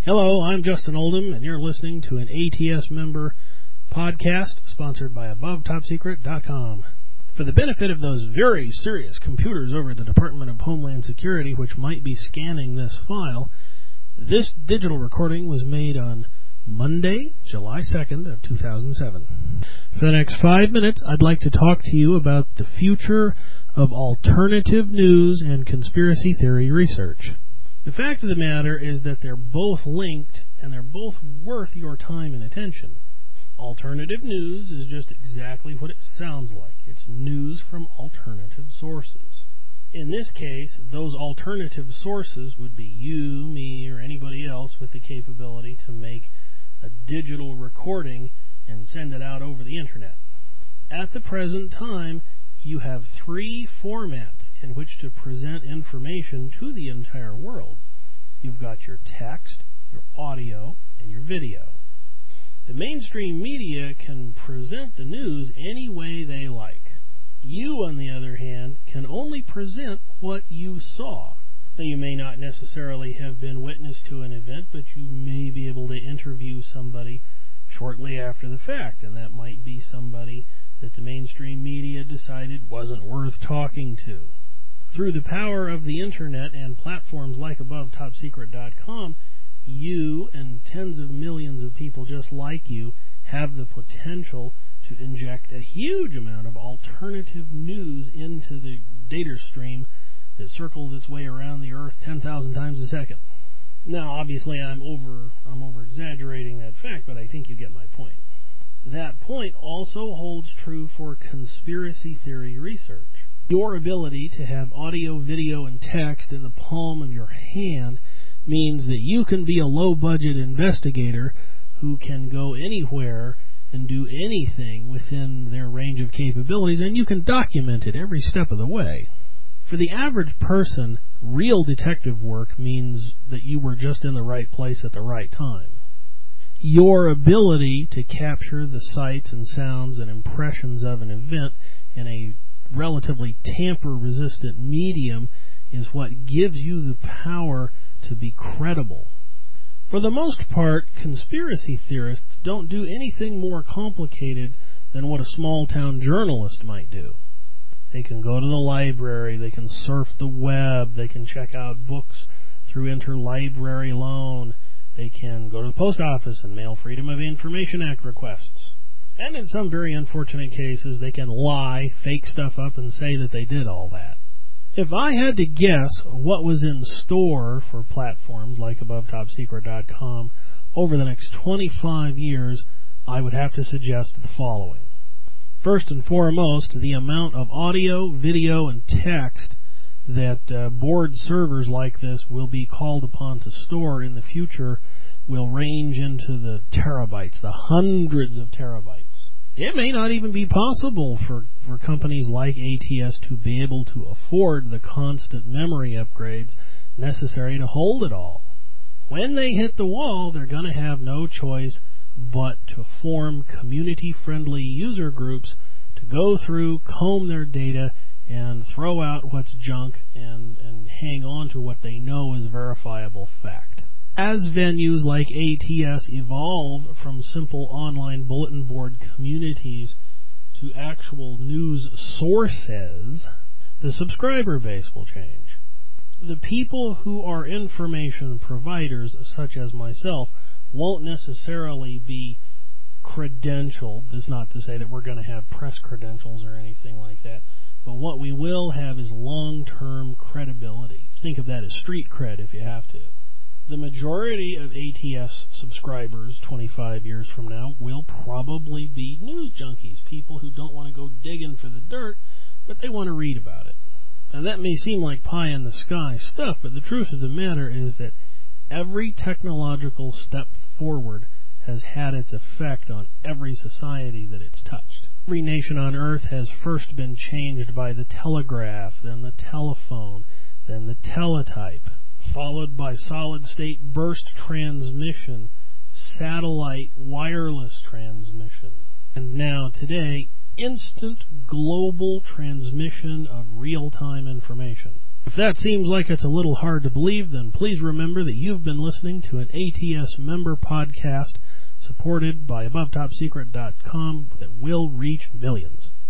Hello, I'm Justin Oldham, and you're listening to an ATS member podcast sponsored by AboveTopSecret.com. For the benefit of those very serious computers over at the Department of Homeland Security which might be scanning this file, this digital recording was made on Monday, July 2nd of 2007. For the next 5 minutes, I'd like to talk to you about the future of alternative news and conspiracy theory research. The fact of the matter is that they're both linked, and they're both worth your time and attention. Alternative news is just exactly what it sounds like. It's news from alternative sources. In this case, those alternative sources would be you, me, or anybody else with the capability to make a digital recording and send it out over the internet. At the present time, you have 3 formats in which to present information to the entire world. You've got your text, your audio, and your video. The mainstream media can present the news any way they like. You, on the other hand, can only present what you saw. Now, you may not necessarily have been witness to an event, but you may be able to interview somebody shortly after the fact, and that might be somebody that the mainstream media decided wasn't worth talking to. Through the power of the internet and platforms like AboveTopSecret.com, you and tens of millions of people just like you have the potential to inject a huge amount of alternative news into the data stream that circles its way around the Earth 10,000 times a second. Now, obviously, I'm over-exaggerating that fact, but I think you get my point. That point also holds true for conspiracy theory research. Your ability to have audio, video, and text in the palm of your hand means that you can be a low-budget investigator who can go anywhere and do anything within their range of capabilities, and you can document it every step of the way. For the average person, real detective work means that you were just in the right place at the right time. Your ability to capture the sights and sounds and impressions of an event in a relatively tamper-resistant medium is what gives you the power to be credible. For the most part, conspiracy theorists don't do anything more complicated than what a small-town journalist might do. They can go to the library, they can surf the web, they can check out books through interlibrary loan, they can go to the post office and mail Freedom of Information Act requests. And in some very unfortunate cases, they can lie, fake stuff up, and say that they did all that. If I had to guess what was in store for platforms like AboveTopSecret.com over the next 25 years, I would have to suggest the following. First and foremost, the amount of audio, video, and text that board servers like this will be called upon to store in the future will range into the terabytes, the hundreds of terabytes. It may not even be possible for companies like ATS to be able to afford the constant memory upgrades necessary to hold it all. When they hit the wall, they're going to have no choice but to form community-friendly user groups to go through, comb their data, and throw out what's junk and hang on to what they know is verifiable fact. As venues like ATS evolve from simple online bulletin board communities to actual news sources, the subscriber base will change. The people who are information providers, such as myself, won't necessarily be credentialed. That's not to say that we're going to have press credentials or anything like that. But what we will have is long-term credibility. Think of that as street cred if you have to. The majority of ATS subscribers 25 years from now will probably be news junkies, people who don't want to go digging for the dirt, but they want to read about it. Now, that may seem like pie-in-the-sky stuff, but the truth of the matter is that every technological step forward has had its effect on every society that it's touched. Every nation on Earth has first been changed by the telegraph, then the telephone, then the teletype, followed by solid-state burst transmission, satellite wireless transmission, and now, today, instant global transmission of real-time information. If that seems like it's a little hard to believe, then please remember that you've been listening to an ATS member podcast supported by AboveTopSecret.com that will reach millions.